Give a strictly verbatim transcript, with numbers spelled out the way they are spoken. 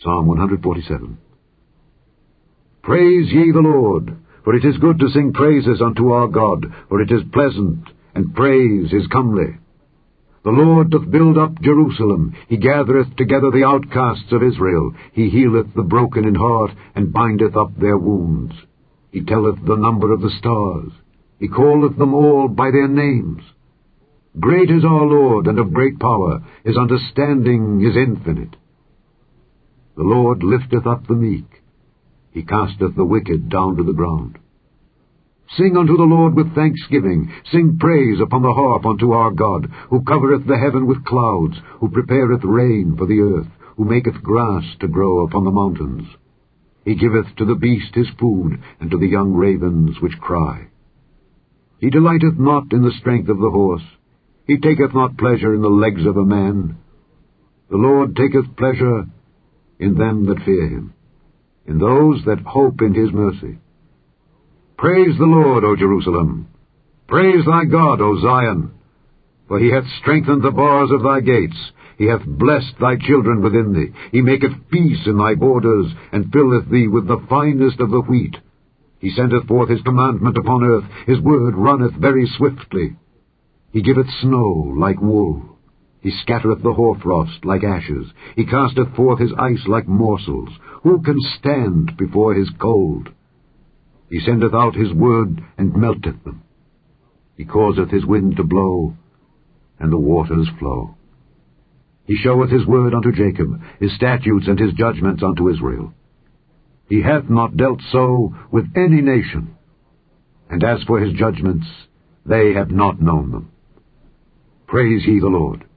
Psalm one forty-seven. Praise ye the Lord, for it is good to sing praises unto our God, for it is pleasant, and praise is comely. The Lord doth build up Jerusalem, he gathereth together the outcasts of Israel, he healeth the broken in heart, and bindeth up their wounds. He telleth the number of the stars, he calleth them all by their names. Great is our Lord, and of great power, his understanding is infinite. The Lord lifteth up the meek, he casteth the wicked down to the ground. Sing unto the Lord with thanksgiving, sing praise upon the harp unto our God, who covereth the heaven with clouds, who prepareth rain for the earth, who maketh grass to grow upon the mountains. He giveth to the beast his food, and to the young ravens which cry. He delighteth not in the strength of the horse, he taketh not pleasure in the legs of a man. The Lord taketh pleasure in them that fear him, in those that hope in his mercy. Praise the Lord, O Jerusalem. Praise thy God, O Zion. For he hath strengthened the bars of thy gates. He hath blessed thy children within thee. He maketh peace in thy borders, and filleth thee with the finest of the wheat. He sendeth forth his commandment upon earth. His word runneth very swiftly. He giveth snow like wool. He scattereth the hoarfrost like ashes. He casteth forth his ice like morsels. Who can stand before his cold? He sendeth out his word, and melteth them. He causeth his wind to blow, and the waters flow. He showeth his word unto Jacob, his statutes and his judgments unto Israel. He hath not dealt so with any nation, and as for his judgments, they have not known them. Praise ye the Lord.